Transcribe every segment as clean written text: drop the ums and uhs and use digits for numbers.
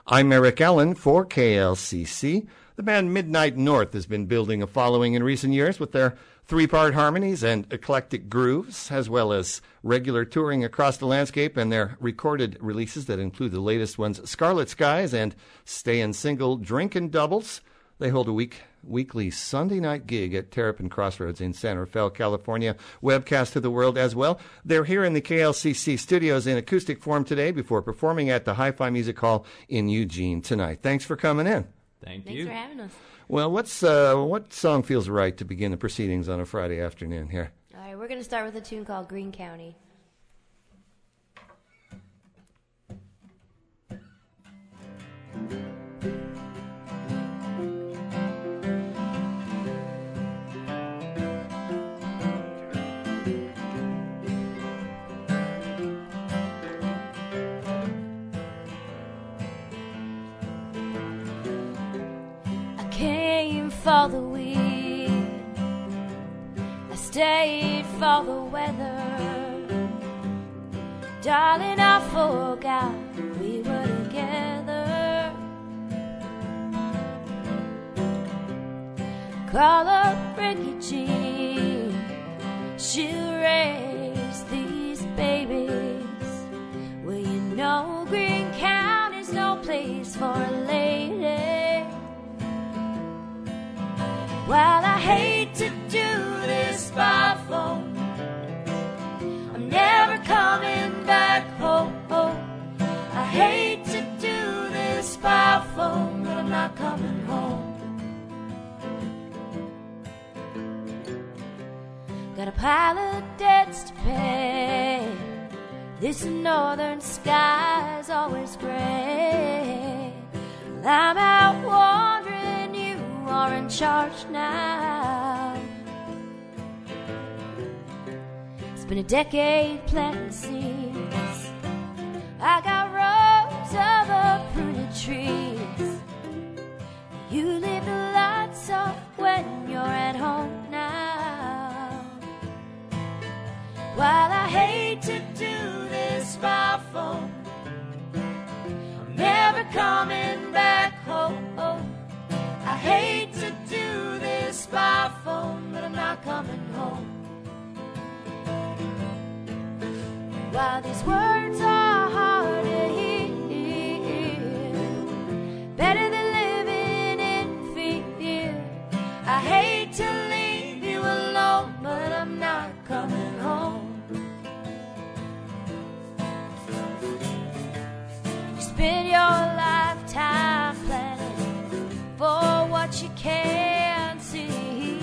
I'm Eric Allen for KLCC. The band Midnight North has been building a following in recent years with their three-part harmonies and eclectic grooves, as well as regular touring across the landscape and their recorded releases that include the latest ones, Scarlet Skies and Stayin' Single Drinkin' Doubles. They hold a weekly Sunday night gig at Terrapin Crossroads in San Rafael, California, webcast to the world as well. They're here in the KLCC studios in acoustic form today before performing at the Hi-Fi Music Hall in Eugene tonight. Thanks for coming in. Thanks for having us. Well, what song feels right to begin the proceedings on a Friday afternoon here? All right, we're going to start with a tune called Green County. For the wind, I stayed for the weather. Darling, I forgot we were together. Call up Ricky Jean, she'll raise these babies. Well, you know Green County's no place for a lady. While I hate to do this by phone, I'm never coming back home. I hate to do this by phone, but I'm not coming home. Got a pile of debts to pay. This northern sky's always gray. I'm out wandering, you are in charge now. It's been a decade planting seeds. I got rows of uprooted trees. You leave the lights off when you're at home now. While I hate to do this by phone, I'm never coming back home. I hate to do this by phone, but I'm not coming home. While these words are hard to hear, better than living in fear. I hate to leave you alone, but I'm not coming home. You spend your lifetime planning for what you can't see.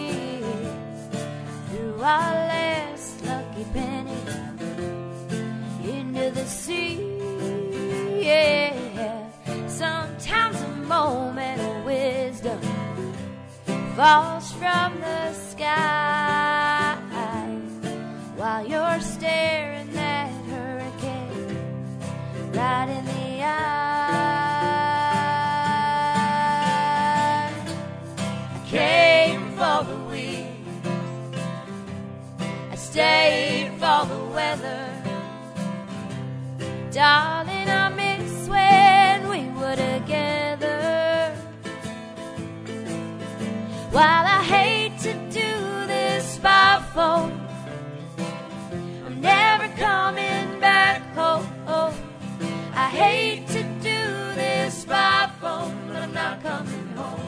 Through our last lucky penny into the sea. Yeah, sometimes a moment of wisdom falls from the sky while you're staring that hurricane right in the eye. I came for the wind, I stayed for the weather. Darling, I miss when we were together. While I hate to do this by phone, I'm never coming back home. I hate to do this by phone, but I'm not coming home.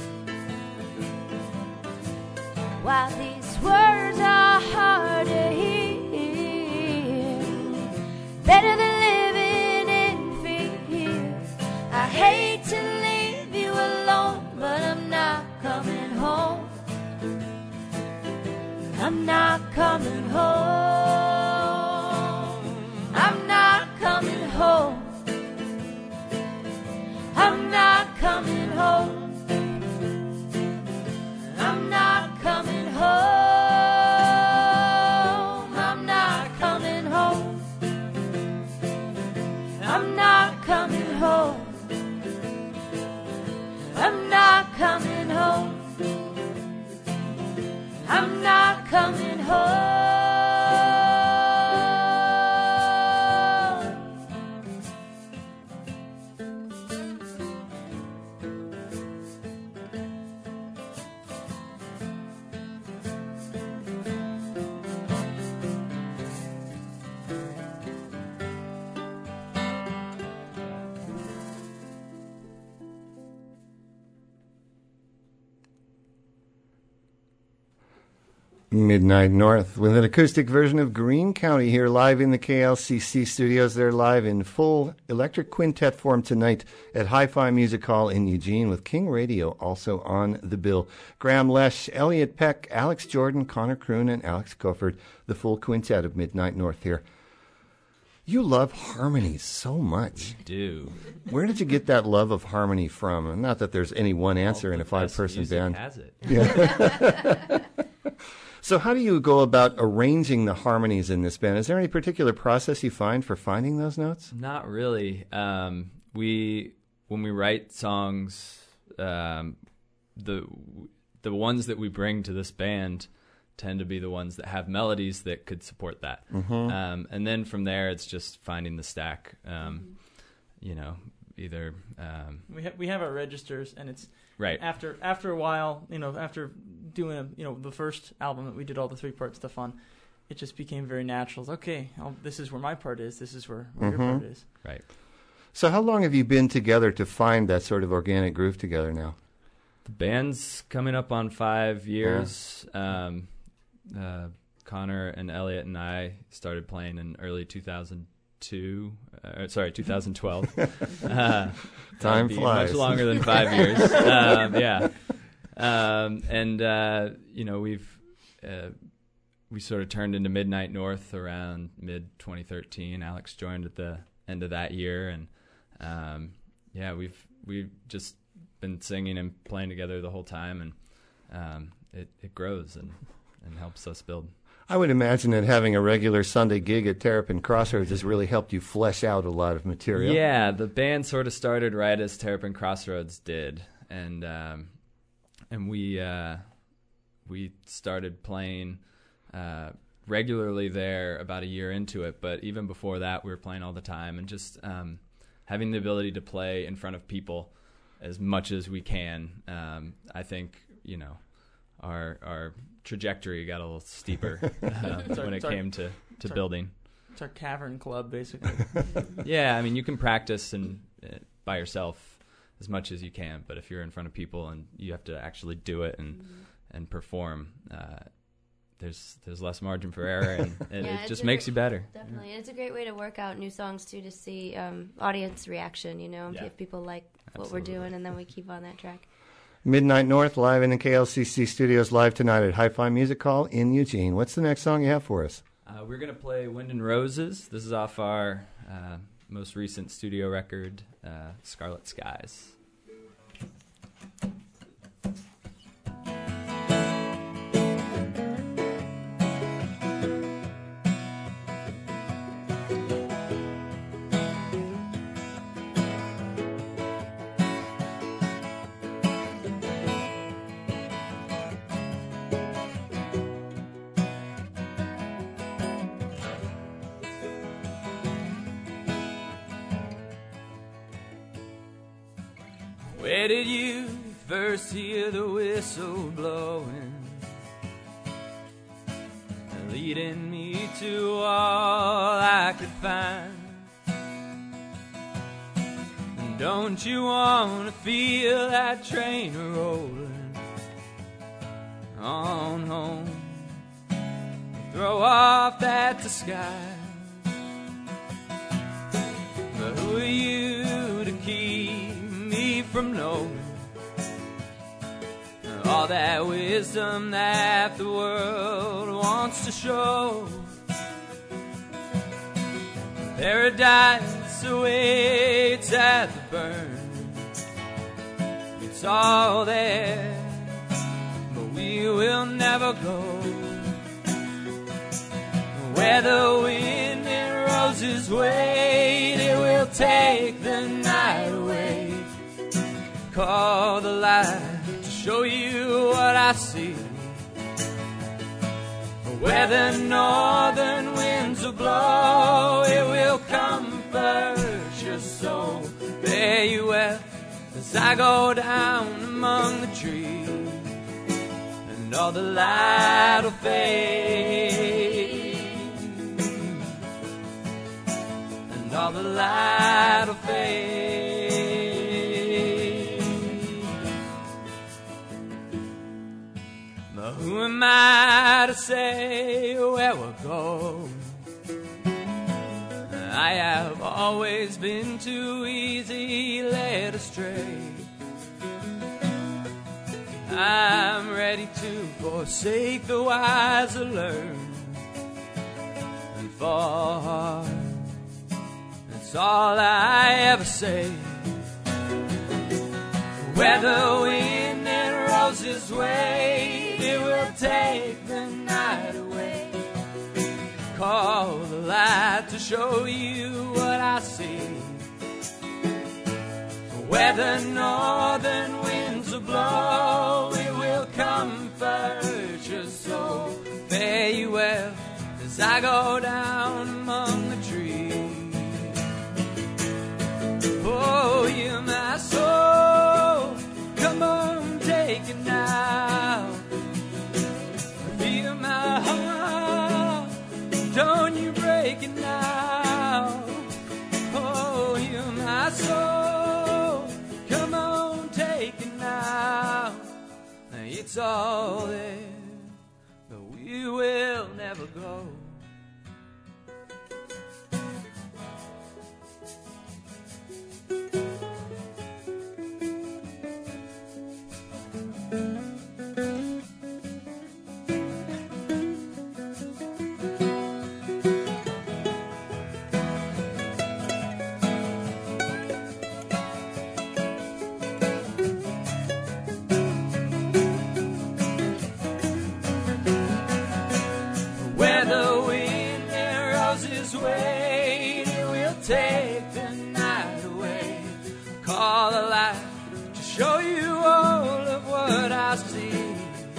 While these words are hard to hear, better than living in fear. I hate to leave you alone, but I'm not coming home. I'm not coming home. I'm not coming home. I'm not coming home. I'm not coming home. I'm not coming home. I'm not coming home. I'm not coming home. I'm not coming home. Midnight North with an acoustic version of Green County here live in the KLCC studios. They're live in full electric quintet form tonight at Hi-Fi Music Hall in Eugene with King Radio also on the bill. Graham Lesh, Elliot Peck, Alex Jordan, Connor Kroon, and Alex Cofford, the full quintet of Midnight North here. You love harmonies so much. I do. Where did you get that love of harmony from? Not that there's any one answer in a five-person band. Has it. Yeah. So how do you go about arranging the harmonies in this band? Is there any particular process you find for finding those notes? Not really. When we write songs, the ones that we bring to this band tend to be the ones that have melodies that could support that. Mm-hmm. And then from there, it's just finding the stack. Either we have our registers, and it's right after a while, after doing the first album that we did all the three parts stuff on, it just became very natural. It's, okay, this is where my part is. This is where your part is. Right. So how long have you been together to find that sort of organic groove together now? The band's coming up on 5 years. Connor and Elliot and I started playing in early 2012. Time flies. Much longer than 5 years. We sort of turned into Midnight North around mid 2013. Alex joined at the end of that year, and we've just been singing and playing together the whole time, and it grows and helps us build. I would imagine that having a regular Sunday gig at Terrapin Crossroads has really helped you flesh out a lot of material. Yeah, the band sort of started right as Terrapin Crossroads did, and we started playing regularly there about a year into it. But even before that, we were playing all the time, and just having the ability to play in front of people as much as we can. I think our trajectory got a little steeper when it came to building. It's our cavern club, basically. Yeah, I mean, you can practice by yourself as much as you can, but if you're in front of people and you have to actually do it and perform, there's less margin for error, and it just makes you better. Definitely, and it's a great way to work out new songs too, to see audience reaction. If people like what we're doing, and then we keep on that track. Midnight North live in the KLCC studios live tonight at Hi-Fi Music Hall in Eugene. What's the next song you have for us? We're going to play Wind and Roses. This is off our most recent studio record, Scarlet Skies. Where did you first hear the whistle blowing, leading me to all I could find? And don't you want to feel that train rolling on home? Throw off that disguise. But who are you to keep me from knowing all that wisdom that the world wants to show? Paradise awaits at the burn. It's all there, but we will never go where the wind and roses wait. It will take the night away. Call the light to show you what I see. Where the northern winds will blow, it will comfort your soul. Fare you well as I go down among the trees, and all the light will fade, and all the light will fade. Who am I to say where we'll go. I have always been too easy led astray. I'm ready to forsake the wise to learn and fall hard. That's all I ever say. Where the wind and roses wait, it will take the night away. Call the light to show you what I see. Where the northern winds will blow, it will comfort your soul. Fare you well as I go down among the trees. Oh, you're my soul, come on, take it now. Feel my heart, don't you break it now. Oh, you're my soul, come on, take it now. It's all there, but we will never go. Take the night away. Call the light to show you all of what I see.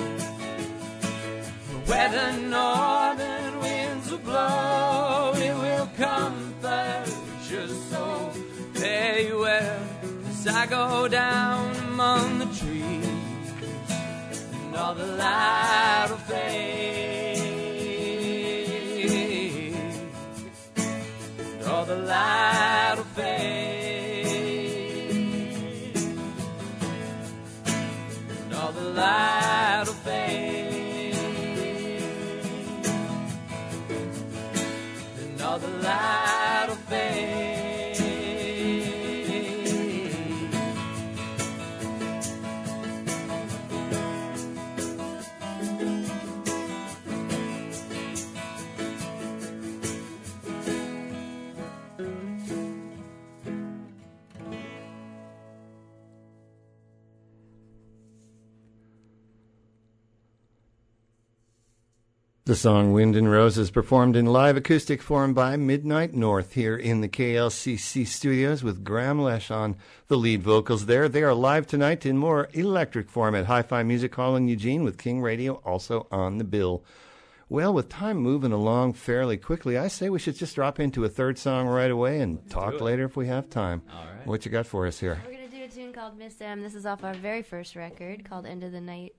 Where the northern winds will blow, it will comfort your soul. Fare you well as I go down among the trees, and all the light will fade. All the light will fade, and all the light will fade, and all the light will fade. The song Wind and Roses performed in live acoustic form by Midnight North here in the KLCC studios with Graham Lesh on the lead vocals there. They are live tonight in more electric form at Hi-Fi Music Hall in Eugene with King Radio also on the bill. Well, with time moving along fairly quickly, I say we should just drop into a third song right away and talk later if we have time. All right. What you got for us here? We're going to do a tune called Miss M. This is off our very first record called End of the Night.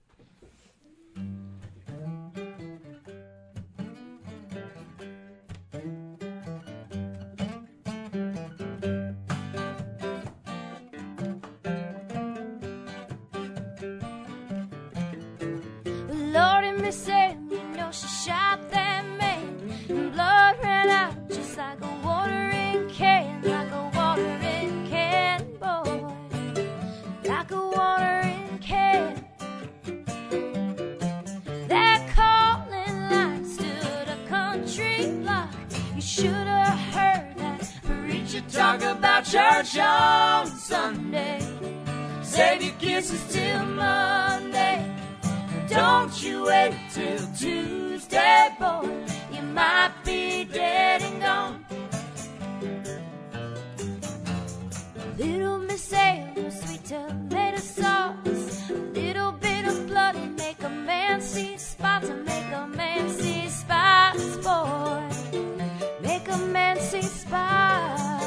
Lordy, Miss M, you know she shot that man, and blood ran out just like a watering can, like a watering can, boy, like a watering can. That calling line stood a country block. You should have heard that preacher talk about church on Sunday. Save your kisses till Monday. Don't you wait till Tuesday, boy, you might be dead and gone. Little Miss Ale, sweet tomato sauce, a little bit of blood to make a man see spots, to make a man see spots, boy, make a man see spots.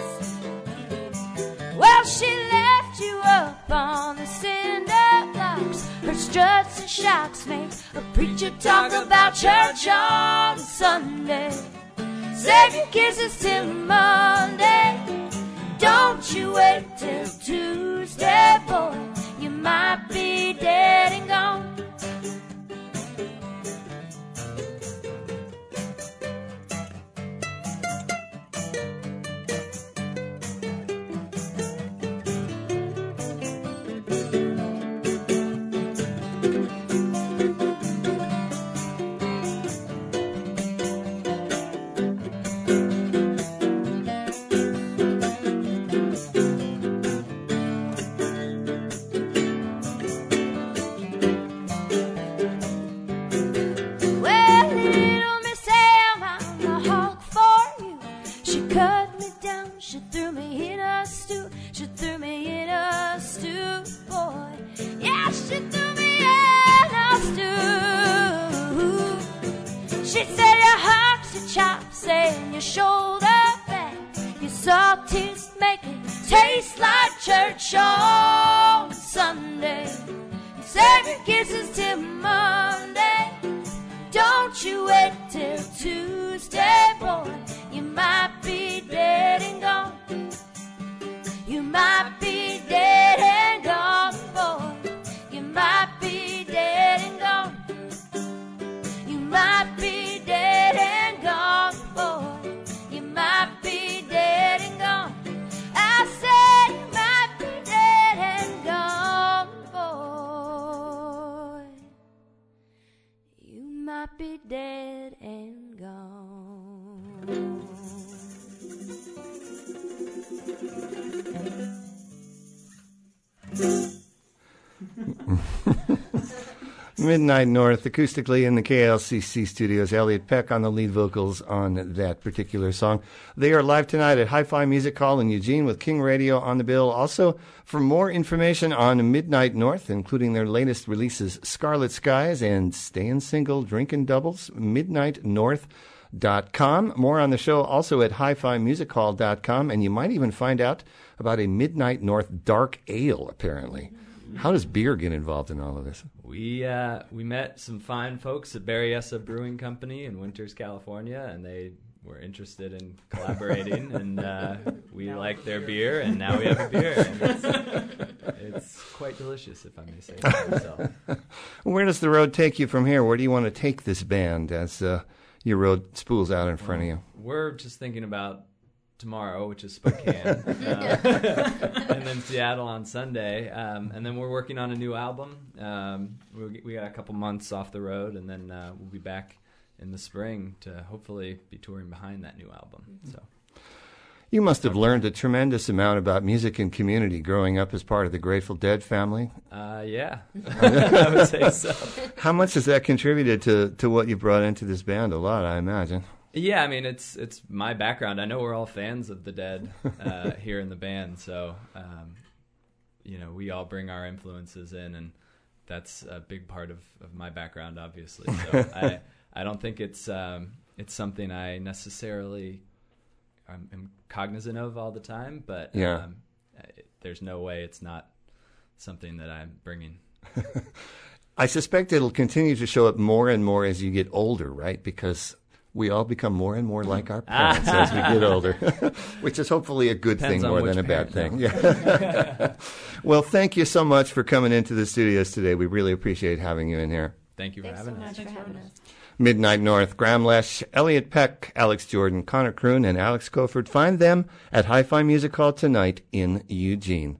Well, she left you up on the cinder blocks. Her struts and shocks make a preacher talk about church on Sunday. Save your kisses till Monday. Don't you wait till Tuesday, boy, you might be dead and gone. she threw me in a stew. She said your hocks, your chops, and your shoulder back, your salties make it taste like church on Sunday. Save your kisses till Monday. Don't you wait till Tuesday, boy. You might be dead and gone. You might be dead and gone, boy. You might be dead and gone. You might be dead and gone, boy. You might be dead and gone. I said you might be dead and gone, boy. You might be dead and gone. Midnight North, acoustically in the KLCC studios. Elliot Peck on the lead vocals on that particular song. They are live tonight at Hi-Fi Music Hall in Eugene with King Radio on the bill. Also, for more information on Midnight North, including their latest releases, Scarlet Skies and Stayin' Single, Drinkin' Doubles, midnightnorth.com. More on the show also at hifimusichall.com, and you might even find out about a Midnight North dark ale, apparently. How does beer get involved in all of this? We met some fine folks at Berryessa Brewing Company in Winters, California, and they were interested in collaborating, and we liked their beer, and now we have a beer. And it's quite delicious, if I may say so myself. Where does the road take you from here? Where do you want to take this band as your road spools out in front of you? We're just thinking about tomorrow, which is Spokane, and then Seattle on Sunday, and then we're working on a new album. We got a couple months off the road, and then we'll be back in the spring to hopefully be touring behind that new album. So, you must have learned a tremendous amount about music and community growing up as part of the Grateful Dead family. Yeah, I would say so. How much has that contributed to what you brought into this band? A lot, I imagine. Yeah, I mean, it's my background. I know we're all fans of the Dead here in the band, so we all bring our influences in, and that's a big part of my background, obviously. So I don't think it's something I necessarily am cognizant of all the time, but there's no way it's not something that I'm bringing. I suspect it'll continue to show up more and more as you get older, right? Because we all become more and more like our parents as we get older, which is hopefully a good thing more than a bad thing. Yeah. Well, thank you so much for coming into the studios today. We really appreciate having you in here. Thank you for having us. Thanks so much for having us. Midnight North, Graham Lesh, Elliot Peck, Alex Jordan, Connor Kroon, and Alex Koford. Find them at Hi-Fi Music Hall tonight in Eugene.